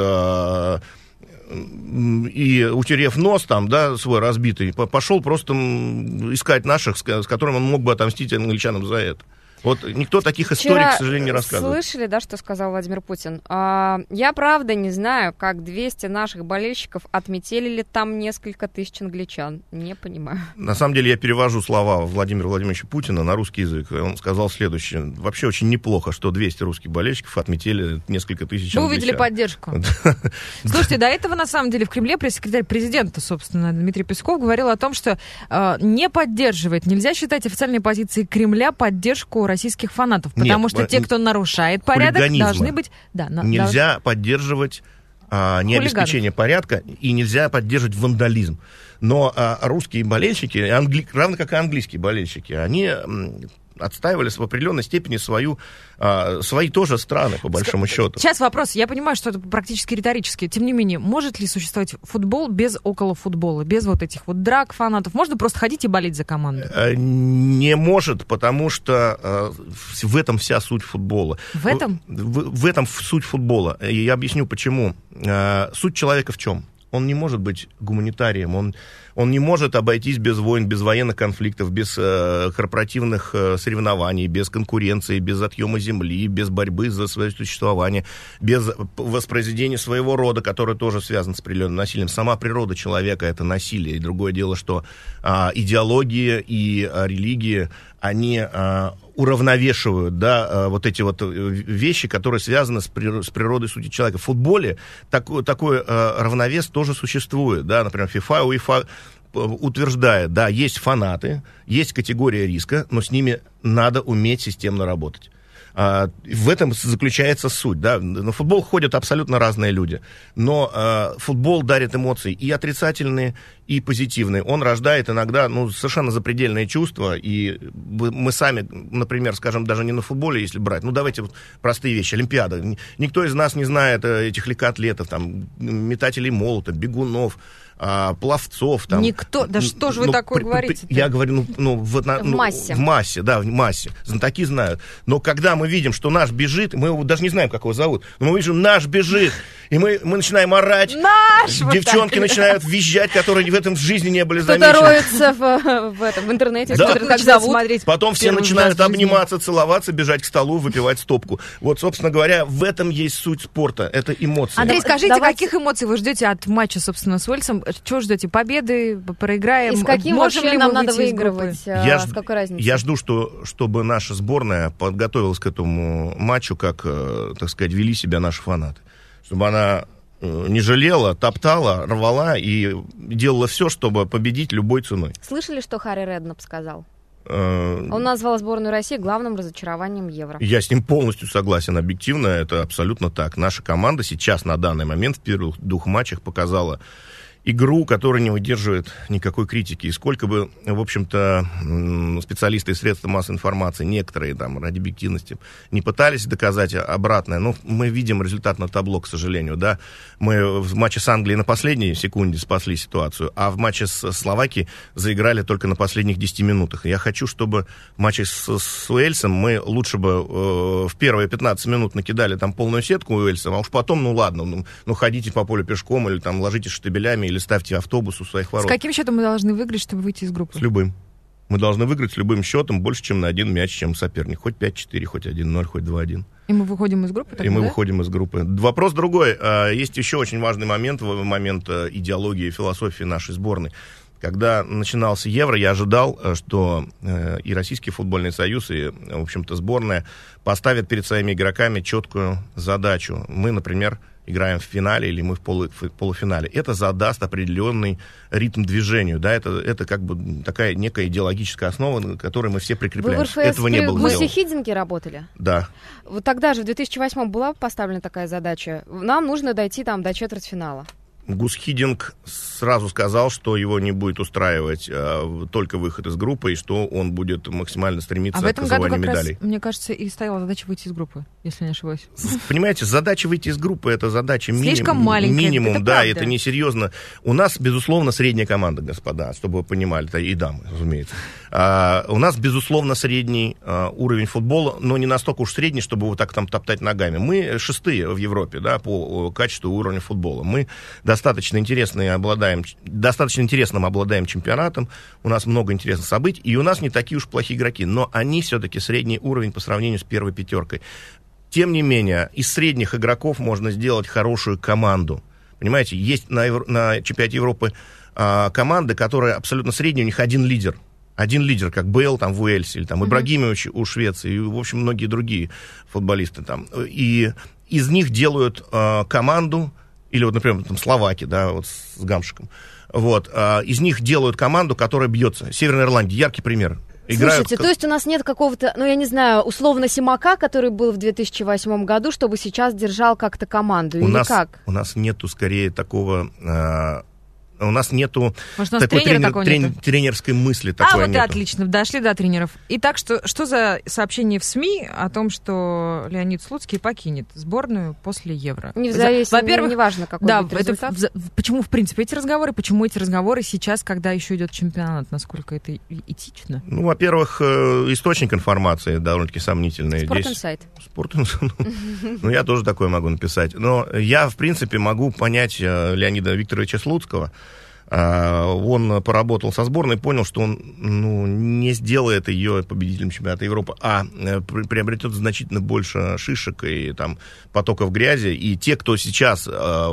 [SPEAKER 5] и, утерев нос там, да, свой разбитый, пошел просто искать наших, с которыми он мог бы отомстить англичанам за это. Вот никто таких историй, к сожалению, не рассказывает.
[SPEAKER 3] Слышали, да, что сказал Владимир Путин? Я, правда, не знаю, как 200 наших болельщиков отметили там несколько тысяч англичан. Не понимаю.
[SPEAKER 5] На самом деле, я перевожу слова Владимира Владимировича Путина на русский язык. Он сказал следующее. Вообще очень неплохо, что 200 русских болельщиков отметили несколько тысяч англичан.
[SPEAKER 4] Вы увидели поддержку. Слушайте, до этого, на самом деле, в Кремле пресс-секретарь президента, собственно, Дмитрий Песков говорил о том, что не поддерживает, нельзя считать официальной позицией Кремля поддержку российских фанатов, потому что те, кто нарушает порядок, должны быть...
[SPEAKER 5] Нельзя поддерживать необеспечение порядка, и нельзя поддерживать вандализм. Но русские болельщики, равно как и английские болельщики, они отстаивали в определенной степени свои тоже страны, по большому счету.
[SPEAKER 4] Сейчас вопрос. Я понимаю, что это практически риторически. Тем не менее, может ли существовать футбол без околофутбола, без вот этих вот драк фанатов? Можно просто ходить и болеть за команду?
[SPEAKER 5] Не может, потому что в этом вся суть футбола.
[SPEAKER 4] В этом?
[SPEAKER 5] В этом суть футбола. Я объясню, почему. Суть человека в чем? Он не может быть гуманитарием, он не может обойтись без войн, без военных конфликтов, без корпоративных соревнований, без конкуренции, без отъема земли, без борьбы за свое существование, без воспроизведения своего рода, который тоже связан с определенным насилием. Сама природа человека — это насилие. И другое дело, что идеология и религия, они уравновешивают, да, вот эти вот вещи, которые связаны с природой сути человека. В футболе такой равновес тоже существует, да, например, FIFA, UEFA утверждает, да, есть фанаты, есть категория риска, но с ними надо уметь системно работать. В этом заключается суть. Да? На футбол ходят абсолютно разные люди. Но футбол дарит эмоции и отрицательные, и позитивные. Он рождает иногда совершенно запредельные чувства. И мы сами, например, скажем, даже не на футболе, если брать, давайте вот простые вещи. Олимпиада. Никто из нас не знает этих легкоатлетов, там, метателей молота, бегунов, пловцов. Там.
[SPEAKER 4] Никто, да что же вы такое говорите?
[SPEAKER 5] Я говорю, в массе. В массе, да, в массе. Знатоки знают. Но когда мы видим, что наш бежит, мы его даже не знаем, как его зовут, но мы видим, наш бежит, и мы начинаем орать.
[SPEAKER 4] Наш!
[SPEAKER 5] Девчонки начинают визжать, которые в этом в жизни не были замечены.
[SPEAKER 3] Кто-то роется в интернете,
[SPEAKER 5] да.
[SPEAKER 3] смотрит, как зовут.
[SPEAKER 5] Потом все начинают обниматься, целоваться, бежать к столу, выпивать стопку. Вот, собственно говоря, в этом есть суть спорта. Это эмоции.
[SPEAKER 4] Андрей, скажите, каких эмоций вы ждете от матча, собственно, с Уэльсом? Чего ждете? Победы? Проиграем?
[SPEAKER 3] И с каким вообще нам надо выигрывать? С какой разницей?
[SPEAKER 5] Я жду, чтобы наша сборная подготовилась к этому матчу, как, так сказать, вели себя наши фанаты. Чтобы она не жалела, топтала, рвала и делала все, чтобы победить любой ценой.
[SPEAKER 3] Слышали, что Харри Реднап сказал? Он назвал сборную России главным разочарованием Евро.
[SPEAKER 5] Я с ним полностью согласен, объективно, это абсолютно так. Наша команда сейчас, на данный момент, в первых 2 матчах показала игру, которая не выдерживает никакой критики. И сколько бы, в общем-то, специалисты и средства массовой информации, некоторые там ради объективности, не пытались доказать обратное, но мы видим результат на табло, к сожалению, да. Мы в матче с Англией на последней секунде спасли ситуацию, а в матче с Словакией заиграли только на последних 10 минутах. Я хочу, чтобы в матче с Уэльсом мы лучше бы в первые 15 минут накидали там полную сетку Уэльсом, а уж потом, ладно, ходите по полю пешком или там ложитесь штабелями, или ставьте автобус у своих ворот.
[SPEAKER 4] С каким счетом мы должны выиграть, чтобы выйти из группы?
[SPEAKER 5] С любым. Мы должны выиграть с любым счетом больше, чем на 1 мяч, чем соперник. Хоть 5-4, хоть 1-0, хоть 2-1.
[SPEAKER 4] И мы выходим из группы?
[SPEAKER 5] И мы выходим из группы. Вопрос другой. Есть еще очень важный момент идеологии и философии нашей сборной. Когда начинался Евро, я ожидал, что и Российский футбольный союз, и, в общем-то, сборная поставят перед своими игроками четкую задачу. Мы, например, играем в финале или мы в полуфинале. Это задаст определенный ритм движению. Да? Это как бы такая некая идеологическая основа, на которой мы все прикрепляемся. Этого не было
[SPEAKER 3] Вы
[SPEAKER 5] сделано.
[SPEAKER 3] в Хидинге работали?
[SPEAKER 5] Да.
[SPEAKER 3] Вот тогда же, в 2008-м, была поставлена такая задача. Нам нужно дойти там до четвертьфинала.
[SPEAKER 5] Гус Хидинг сразу сказал, что его не будет устраивать только выход из группы, и что он будет максимально стремиться к завоеванию медалей.
[SPEAKER 4] Раз, мне кажется, и стояла задача выйти из группы, если не ошибаюсь.
[SPEAKER 5] Понимаете, задача выйти из группы — это задача
[SPEAKER 4] слишком маленькая,
[SPEAKER 5] минимум,
[SPEAKER 4] это
[SPEAKER 5] да,
[SPEAKER 4] правда.
[SPEAKER 5] это несерьезно. У нас, безусловно, средняя команда, господа, чтобы вы понимали, и дамы, разумеется. У нас, безусловно, средний уровень футбола, но не настолько уж средний, чтобы вот так там топтать ногами. Мы 6-е в Европе, да, по качеству уровня футбола. Мы достаточно интересным обладаем чемпионатом, у нас много интересных событий, и у нас не такие уж плохие игроки, но они все-таки средний уровень по сравнению с первой 5-кой. Тем не менее, из средних игроков можно сделать хорошую команду. Понимаете, есть на чемпионате Европы команды, которые абсолютно средние, у них один лидер, как Бейл там в Уэльсе, или там Ибрагимович у Швеции, и, в общем, многие другие футболисты там. И из них делают команду, или вот, например, там словаки, да, вот с Гамшиком. Вот, из них делают команду, которая бьется. Северная Ирландия, яркий пример.
[SPEAKER 3] Слушайте, то есть у нас нет какого-то, я не знаю, условно Симака, который был в 2008 году, чтобы сейчас держал как-то команду, как?
[SPEAKER 5] У нас нету скорее такого... У нас нету
[SPEAKER 4] такой
[SPEAKER 5] тренерской мысли. Такой
[SPEAKER 4] вот и отлично, дошли до тренеров. Итак, что за сообщение в СМИ о том, что Леонид Слуцкий покинет сборную после Евро?
[SPEAKER 3] Во-первых, неважно, какой будет результат.
[SPEAKER 4] Почему, в принципе, эти разговоры? Почему эти разговоры сейчас, когда еще идет чемпионат? Насколько это этично?
[SPEAKER 5] Во-первых, источник информации довольно-таки сомнительный.
[SPEAKER 3] Спортинсайт.
[SPEAKER 5] Я тоже такое могу написать. Но я, в принципе, могу понять Леонида Викторовича Слуцкого. Он поработал со сборной, понял, что он не сделает ее победителем чемпионата Европы, а приобретет значительно больше шишек и там потоков грязи. И те, кто сейчас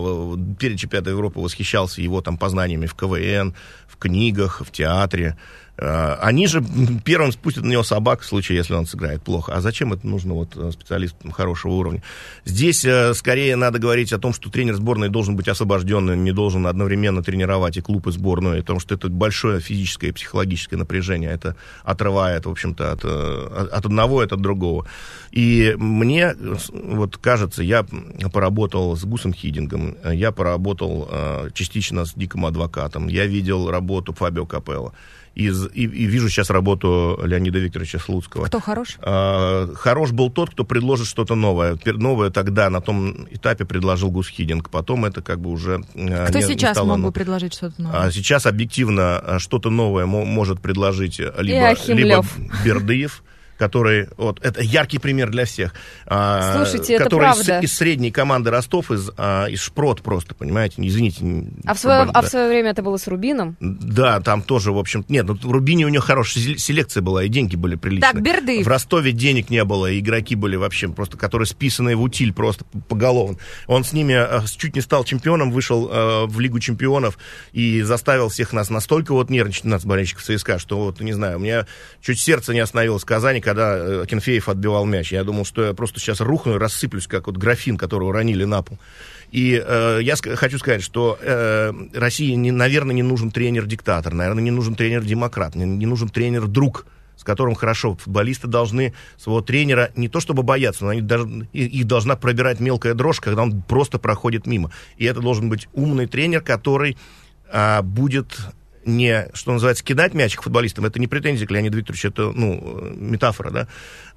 [SPEAKER 5] перед чемпионатом Европы восхищался его там познаниями в КВН, в книгах, в театре, Они же первым спустят на него собак в случае, если он сыграет плохо. А зачем это нужно вот специалистам хорошего уровня? Здесь скорее надо говорить о том, что тренер сборной должен быть освобожденным, не должен одновременно тренировать и клуб, и сборную, потому что это большое физическое и психологическое напряжение. Это отрывает, в общем-то, от одного и от другого. И мне вот кажется, я поработал с Гусом Хидингом, я поработал частично с Диком Адвокатом, я видел работу Фабио Капелло. И вижу сейчас работу Леонида Викторовича Слуцкого.
[SPEAKER 4] Кто хорош?
[SPEAKER 5] Хорош был тот, кто предложит что-то новое. Новое тогда на том этапе предложил Гус Хидинг. Потом это как бы уже
[SPEAKER 4] кто сейчас мог бы предложить что-то новое?
[SPEAKER 5] Сейчас объективно что-то новое может предложить либо Бердыев, который, вот, это яркий пример для всех.
[SPEAKER 3] Слушайте,
[SPEAKER 5] который
[SPEAKER 3] это правда.
[SPEAKER 5] Из средней команды Ростов, из Шпрот просто, понимаете, извините.
[SPEAKER 3] А в свое время это было с Рубином?
[SPEAKER 5] Да, там тоже, в общем, нет, в Рубине у него хорошая селекция была, и деньги были приличные.
[SPEAKER 4] Так, Бердыев.
[SPEAKER 5] В Ростове денег не было, и игроки были вообще просто, которые списанные в утиль просто поголовно. Он с ними чуть не стал чемпионом, вышел в Лигу чемпионов и заставил всех нас настолько вот нервничать, нас, болельщиков ЦСКА, что вот, не знаю, у меня чуть сердце не остановилось в Казани, когда Акинфеев отбивал мяч. Я думал, что я просто сейчас рухну и рассыплюсь, как вот графин, который уронили на пол. И я хочу сказать, что России, наверное, не нужен тренер-диктатор, наверное, не нужен тренер-демократ, не нужен тренер-друг, с которым хорошо. Футболисты должны своего тренера не то чтобы бояться, но их должна пробирать мелкая дрожь, когда он просто проходит мимо. И это должен быть умный тренер, который будет... не, что называется, кидать мячик футболистам, это не претензия к Леониду Викторовичу, это, метафора, да,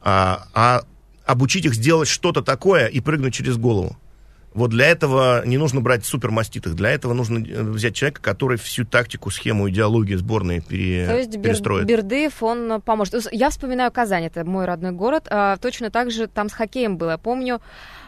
[SPEAKER 5] а обучить их сделать что-то такое и прыгнуть через голову. Вот для этого не нужно брать супермаститых, для этого нужно взять человека, который всю тактику, схему, идеологию сборной перестроит.
[SPEAKER 3] То есть Бердыев, он поможет. Я вспоминаю Казань, это мой родной город, точно так же там с хоккеем было. Я помню,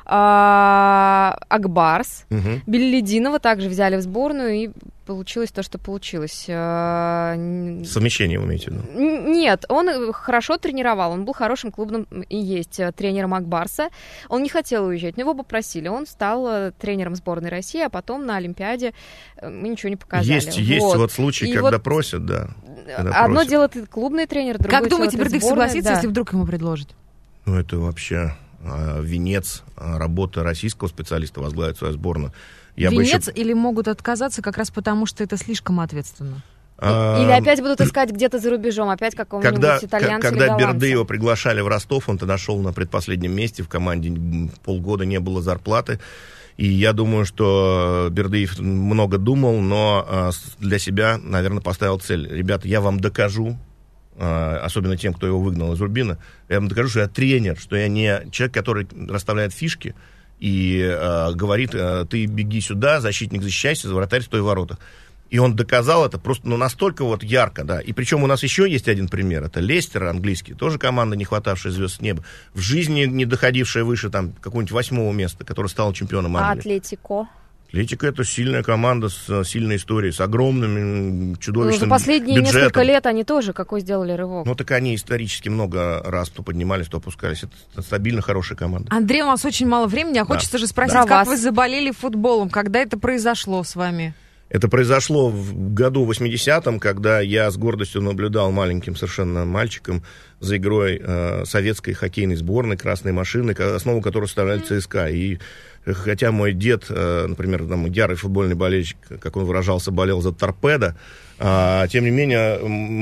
[SPEAKER 3] Акбарс, Беллидинова также взяли в сборную, и получилось то, что получилось.
[SPEAKER 5] Совмещение вы имеете в виду?
[SPEAKER 3] Нет, он хорошо тренировал, он был хорошим клубным и есть тренером Акбарса. Он не хотел уезжать, но его попросили. Он стал тренером сборной России, а потом на Олимпиаде мы ничего не показали.
[SPEAKER 5] Есть вот случаи, и когда просят, да.
[SPEAKER 3] Одно просят. Дело ты клубный тренер, другое
[SPEAKER 4] как думаете, Бердыев согласится,
[SPEAKER 3] да.
[SPEAKER 4] если вдруг ему предложат?
[SPEAKER 5] Это вообще... венец работы российского специалиста возглавить свою сборную.
[SPEAKER 4] Венец или могут отказаться как раз потому, что это слишком ответственно?
[SPEAKER 3] Или опять будут искать где-то за рубежом, опять какого-нибудь итальянца или голландца.
[SPEAKER 5] Когда Бердыева приглашали в Ростов, он тогда шел на предпоследнем месте, в команде полгода не было зарплаты. И я думаю, что Бердыев много думал, но для себя, наверное, поставил цель. Ребята, я вам докажу, особенно тем, кто его выгнал из Рубина, я вам докажу, что я тренер, что я не человек, который расставляет фишки и говорит, ты беги сюда, защитник защищайся, вратарь стой в воротах. И он доказал это просто настолько вот ярко, да. И причем у нас еще есть один пример, это Лестер английский, тоже команда, не хватавшая звезд с неба, в жизни не доходившая выше там какого-нибудь 8-го места, которая стала чемпионом Англии.
[SPEAKER 3] А Атлетико?
[SPEAKER 5] Атлетико — это сильная команда с сильной историей, с огромным, чудовищным
[SPEAKER 3] за последние
[SPEAKER 5] бюджетом.
[SPEAKER 3] Несколько лет они тоже какой сделали рывок.
[SPEAKER 5] Ну, так они исторически много раз то поднимались, то опускались. Это стабильно хорошая команда.
[SPEAKER 4] Андрей, у нас очень мало времени, а хочется же спросить, как вы заболели футболом, когда это произошло с вами?
[SPEAKER 5] Это произошло в году 80-м, когда я с гордостью наблюдал маленьким совершенно мальчиком за игрой советской хоккейной сборной «Красной машины», основу которой составляли ЦСКА. И хотя мой дед, например, там, ярый футбольный болельщик, как он выражался, болел за «Торпедо», тем не менее,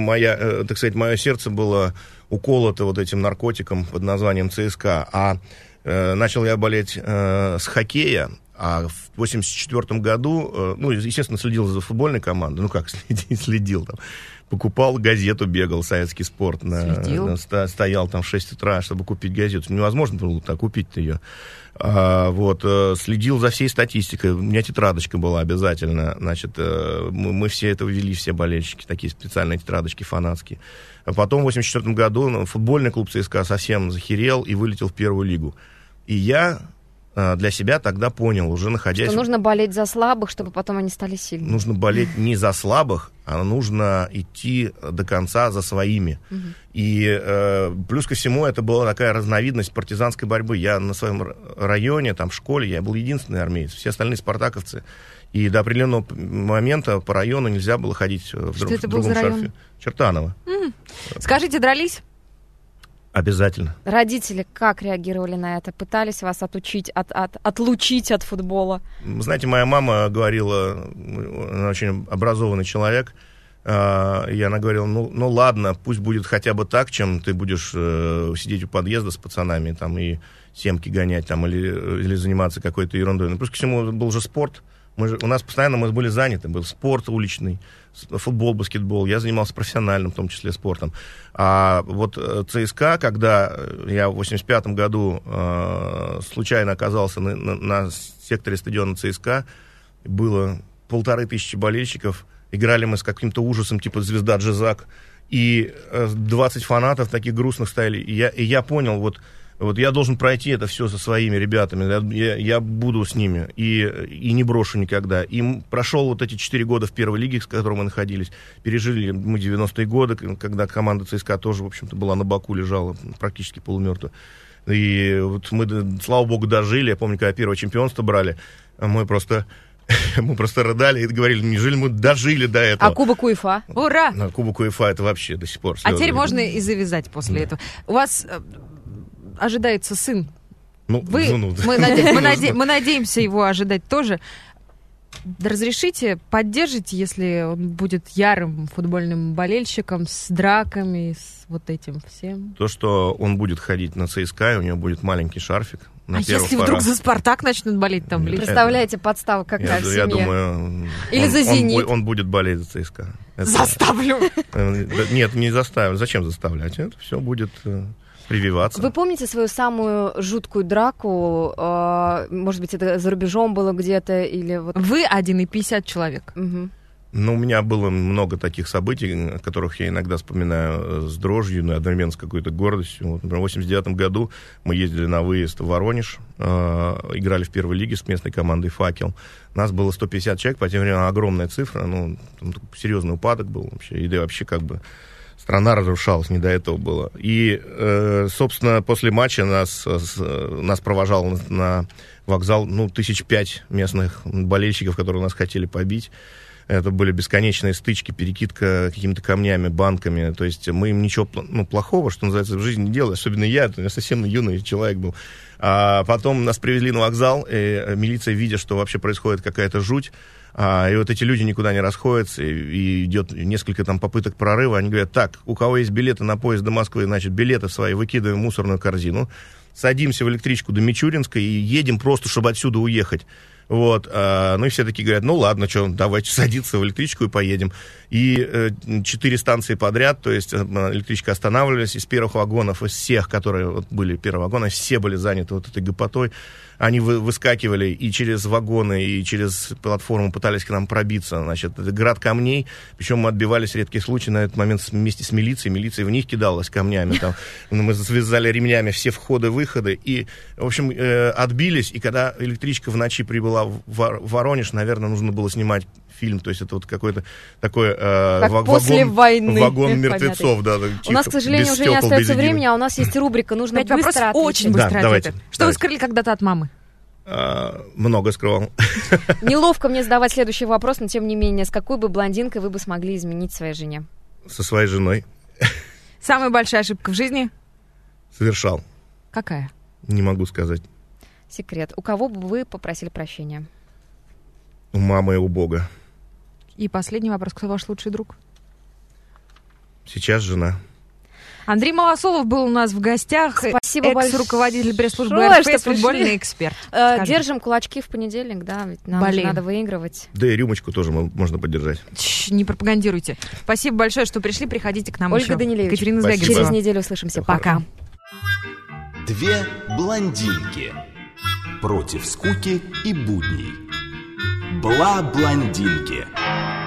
[SPEAKER 5] мое сердце было уколото вот этим наркотиком под названием ЦСКА. Начал я болеть с хоккея. А в 1984 году, естественно, следил за футбольной командой. Следил там. Покупал газету, бегал, «Советский спорт». Стоял там в 6 утра, чтобы купить газету. Невозможно было так купить-то ее. Следил за всей статистикой. У меня тетрадочка была обязательно. Значит, мы все это ввели, все болельщики, такие специальные тетрадочки фанатские. А потом в 1984 году футбольный клуб ЦСКА совсем захерел и вылетел в первую лигу. И я для себя тогда понял, уже находясь...
[SPEAKER 3] Что нужно болеть за слабых, чтобы потом они стали сильными.
[SPEAKER 5] Нужно болеть не за слабых, а нужно идти до конца за своими. И плюс ко всему это была такая разновидность партизанской борьбы. Я на своем районе, там в школе, я был единственный армеец. Все остальные спартаковцы. И до определенного момента по району нельзя было ходить в другом шарфе. Чертаново.
[SPEAKER 4] Скажите, дрались?
[SPEAKER 5] Обязательно.
[SPEAKER 3] Родители как реагировали на это? Пытались вас отлучить от футбола?
[SPEAKER 5] Вы знаете, моя мама говорила, она очень образованный человек, и она говорила, ну ладно, пусть будет хотя бы так, чем ты будешь сидеть у подъезда с пацанами там, и семки гонять там, или заниматься какой-то ерундой. Ну, плюс ко всему был же спорт. У нас постоянно мы были заняты, был спорт уличный, футбол, баскетбол, я занимался профессиональным, в том числе, спортом. А вот ЦСКА, когда я в 85-м году случайно оказался на секторе стадиона ЦСКА, было 1500 болельщиков, играли мы с каким-то ужасом, типа «Звезда Джизак», и 20 фанатов таких грустных стояли, и я понял, вот я должен пройти это все со своими ребятами, я буду с ними и не брошу никогда. И прошел вот эти 4 года в первой лиге, с которой мы находились, пережили мы 90-е годы, когда команда ЦСКА тоже, в общем-то, была на боку, лежала практически полумертвая. И вот мы, слава богу, дожили. Я помню, когда первое чемпионство брали, мы просто рыдали и говорили, неужели мы дожили до этого.
[SPEAKER 3] А Кубок УЕФА?
[SPEAKER 4] Ура!
[SPEAKER 5] Кубок УЕФА это вообще до сих пор.
[SPEAKER 4] А теперь можно и завязать после этого. У вас... ожидается сын. Мы надеемся его ожидать тоже. Разрешите, поддержите, если он будет ярым футбольным болельщиком, с драками, с вот этим всем.
[SPEAKER 5] То, что он будет ходить на ЦСКА, и у него будет маленький шарфик.
[SPEAKER 4] Если вдруг за «Спартак» начнут болеть там?
[SPEAKER 3] Представляете, подстава какая в семье?
[SPEAKER 5] Я думаю,
[SPEAKER 3] или за «Зенит».
[SPEAKER 5] Он будет болеть за ЦСКА.
[SPEAKER 4] Заставлю.
[SPEAKER 5] Нет, не заставлю. Зачем заставлять? Это все будет... прививаться.
[SPEAKER 3] Вы помните свою самую жуткую драку? Может быть, это за рубежом было где-то? Или вот...
[SPEAKER 4] Вы 1,50 человек.
[SPEAKER 3] Угу.
[SPEAKER 5] Ну, у меня было много таких событий, о которых я иногда вспоминаю с дрожью, но одновременно с какой-то гордостью. Вот, например, в 89 году мы ездили на выезд в Воронеж, играли в первой лиге с местной командой «Факел». Нас было 150 человек, по тем временам огромная цифра, ну, там серьезный упадок был вообще, и да, вообще как бы... Страна разрушалась, не до этого было. И, собственно, после матча нас провожал на вокзал 1500 местных болельщиков, которые нас хотели побить. Это были бесконечные стычки, перекидка какими-то камнями, банками. То есть мы им ничего плохого, что называется, в жизни не делали. Особенно я совсем юный человек был. А потом нас привезли на вокзал, и милиция, видя, что вообще происходит какая-то жуть, и вот эти люди никуда не расходятся, и идет несколько там попыток прорыва. Они говорят, так, у кого есть билеты на поезд до Москвы, значит, билеты свои выкидываем в мусорную корзину, садимся в электричку до Мичуринска и едем просто, чтобы отсюда уехать. Вот, ну и все такие говорят, ну ладно, что, давайте садиться в электричку и поедем. И 4 станции подряд, то есть электричка останавливалась, из первых вагонов, из всех, которые вот были первые вагоны, все были заняты вот этой гопотой. Они выскакивали и через вагоны, и через платформу пытались к нам пробиться. Значит, это град камней, причем мы отбивались редкий случай на этот момент вместе с милицией. Милиция в них кидалась камнями. Там. Мы связали ремнями все входы-выходы. И, в общем, отбились. И когда электричка в ночи прибыла в Воронеж, наверное, нужно было снимать фильм. То есть это вот какой-то такой вагон мертвецов. Да,
[SPEAKER 3] у нас, к сожалению, уже не остается времени, а у нас есть рубрика. Нужно быстро ответить.
[SPEAKER 4] Очень быстро ответить. Что вы скрыли когда-то от мамы?
[SPEAKER 5] Много скрывал.
[SPEAKER 3] Неловко мне задавать следующий вопрос, но тем не менее, с какой бы блондинкой вы бы смогли изменить своей жене?
[SPEAKER 5] Со своей женой.
[SPEAKER 4] Самая большая ошибка в жизни?
[SPEAKER 5] Совершал.
[SPEAKER 4] Какая?
[SPEAKER 5] Не могу сказать.
[SPEAKER 3] Секрет. У кого бы вы попросили прощения?
[SPEAKER 5] У мамы и у Бога.
[SPEAKER 4] И последний вопрос. Кто ваш лучший друг?
[SPEAKER 5] Сейчас жена.
[SPEAKER 4] Андрей Малосолов был у нас в гостях.
[SPEAKER 3] Спасибо большое.
[SPEAKER 4] Экс-руководитель пресс-службы РФ, футбольный эксперт.
[SPEAKER 3] Держим кулачки в понедельник, да, ведь нам же надо выигрывать.
[SPEAKER 5] Да и рюмочку тоже можно поддержать.
[SPEAKER 4] Не пропагандируйте. Спасибо большое, что пришли. Приходите к нам
[SPEAKER 3] Ольга
[SPEAKER 4] еще.
[SPEAKER 3] Данилевич.
[SPEAKER 4] Екатерина Звягинцева.
[SPEAKER 3] Через неделю услышимся. Пока.
[SPEAKER 1] Две блондинки. Против скуки и будней. Бла-блондинки.